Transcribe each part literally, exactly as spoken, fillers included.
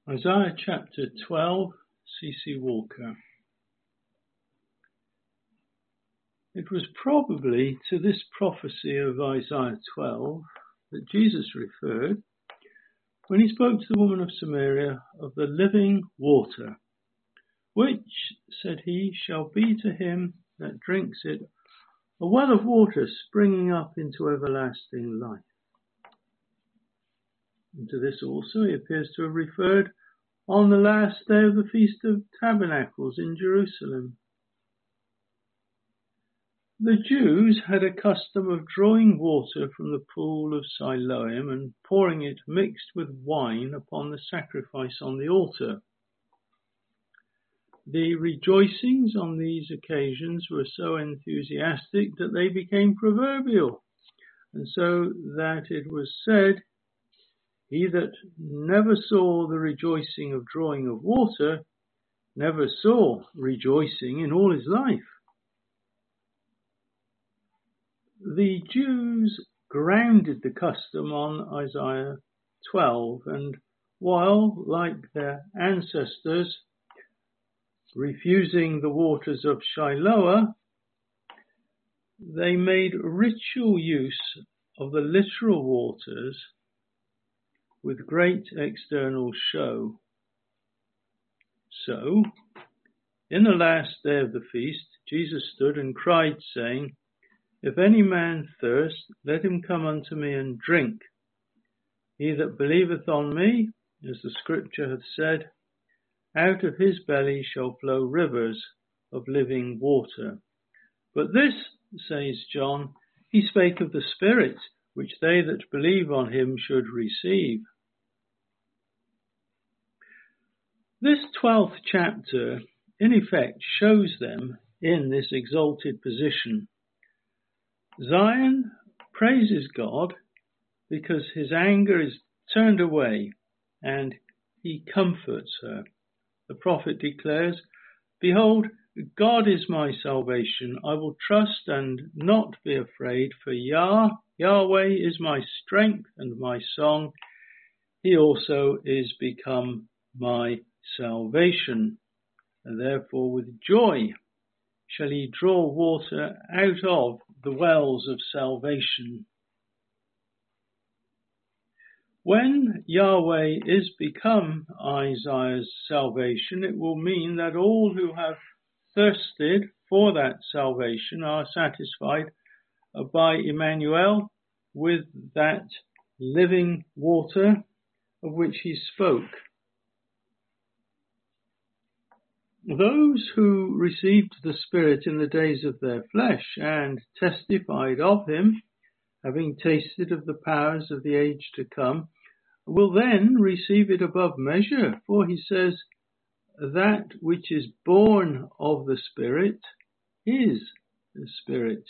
Isaiah chapter twelve, C C Walker. It was probably to this prophecy of Isaiah twelve that Jesus referred when he spoke to the woman of Samaria of the living water, which, said he, shall be to him that drinks it a well of water springing up into everlasting life. And to this also he appears to have referred on the last day of the Feast of Tabernacles in Jerusalem. The Jews had a custom of drawing water from the pool of Siloam and pouring it mixed with wine upon the sacrifice on the altar. The rejoicings on these occasions were so enthusiastic that they became proverbial, and so that it was said, "He that never saw the rejoicing of drawing of water, never saw rejoicing in all his life." The Jews grounded the custom on Isaiah twelve, and while, like their ancestors, refusing the waters of Shiloah, they made ritual use of the literal waters with great external show. So, in the last day of the feast, Jesus stood and cried, saying, "If any man thirst, let him come unto me and drink. He that believeth on me, as the scripture hath said, out of his belly shall flow rivers of living water." But this, says John, he spake of the Spirit, which they that believe on him should receive. This twelfth chapter, in effect, shows them in this exalted position. Zion praises God because his anger is turned away and he comforts her. The prophet declares, "Behold, God is my salvation. I will trust and not be afraid, for Yah, Yahweh is my strength and my song. He also is become my salvation. And therefore with joy shall he draw water out of the wells of salvation." When Yahweh is become Isaiah's salvation, it will mean that all who have thirsted for that salvation are satisfied by Emmanuel with that living water of which he spoke. Those who received the Spirit in the days of their flesh and testified of him, having tasted of the powers of the age to come, will then receive it above measure, for he says, "That which is born of the Spirit is the Spirit."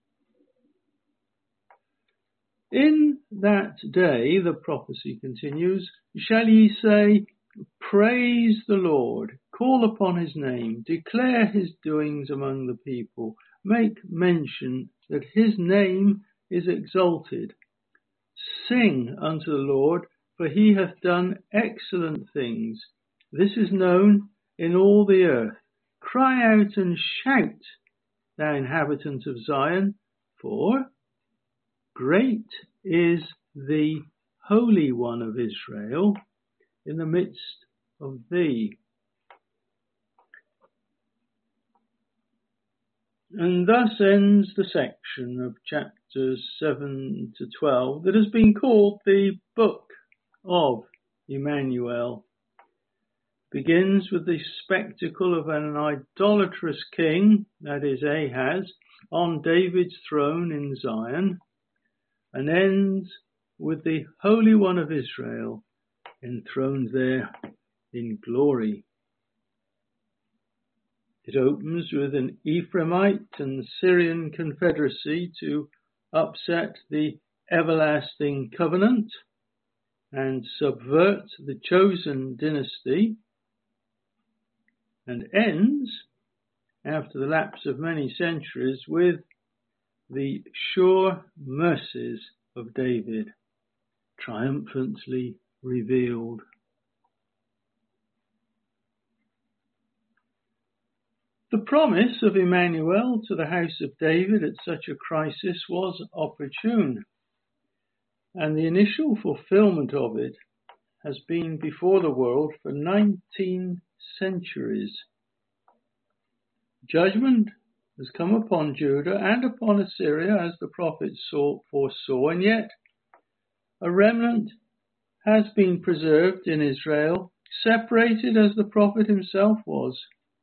In that day, the prophecy continues, shall ye say, "Praise the Lord, call upon his name, declare his doings among the people, make mention that his name is exalted. Sing unto the Lord, for he hath done excellent things. This is known in all the earth. Cry out and shout, thou inhabitant of Zion, for great is the Holy One of Israel in the midst of thee." And thus ends the section of chapters seven to twelve that has been called the Book of Emmanuel. It begins with the spectacle of an idolatrous king, that is Ahaz, on David's throne in Zion, and ends with the Holy One of Israel enthroned there in glory. It opens with an Ephraimite and Syrian confederacy to upset the everlasting covenant and subvert the chosen dynasty, and ends, after the lapse of many centuries, with the sure mercies of David triumphantly revealed. promise of Emmanuel to the house of David at such a crisis was opportune, and the initial fulfillment of it has been before the world for nineteen centuries. Judgment has come upon Judah and upon Assyria, as the prophets foresaw, and yet a remnant has been preserved in Israel, separated as the prophet himself was.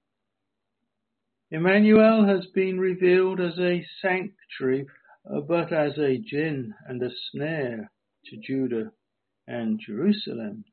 Emmanuel has been revealed as a sanctuary, but as a gin and a snare to Judah and Jerusalem.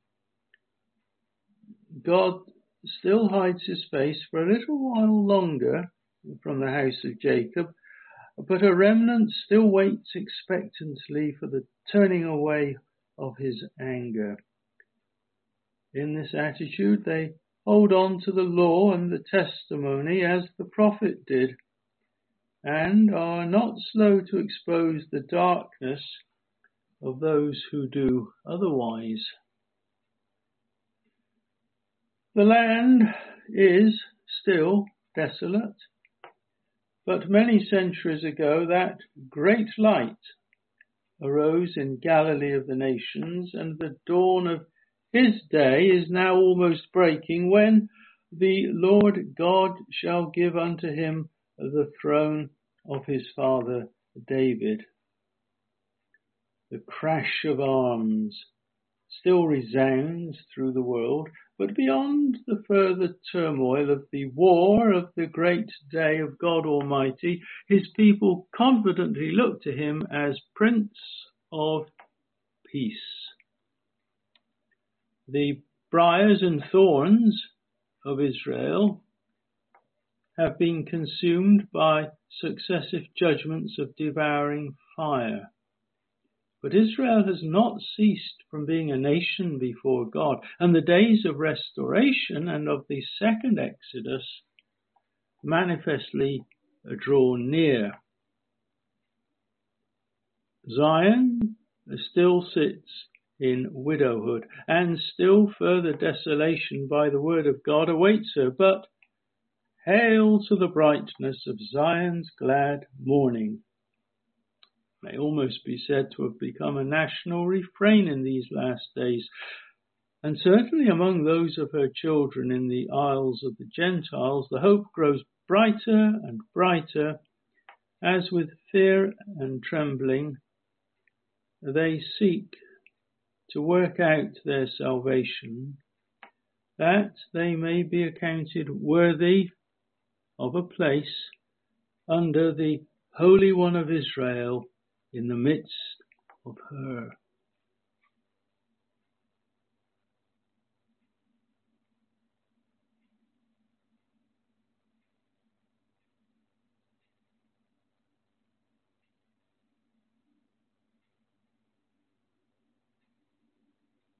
God still hides his face for a little while longer from the house of Jacob, but a remnant still waits expectantly for the turning away of his anger. In this attitude, they hold on to the law and the testimony as the prophet did, and are not slow to expose the darkness of those who do otherwise. The land is still desolate, but many centuries ago that great light arose in Galilee of the nations, and the dawn of his day is now almost breaking, when the Lord God shall give unto him the throne of his father David. The crash of arms still resounds through the world, but beyond the further turmoil of the war of the great day of God Almighty, his people confidently look to him as Prince of Peace. The briars and thorns of Israel have been consumed by successive judgments of devouring fire. But Israel has not ceased from being a nation before God, and the days of restoration and of the second Exodus manifestly draw near. Zion still sits in widowhood, and still further desolation by the word of God awaits her, but hail to the brightness of Zion's glad morning may almost be said to have become a national refrain in these last days, and certainly among those of her children in the isles of the Gentiles, the hope grows brighter and brighter as with fear and trembling they seek to work out their salvation, that they may be accounted worthy of a place under the Holy One of Israel in the midst of her.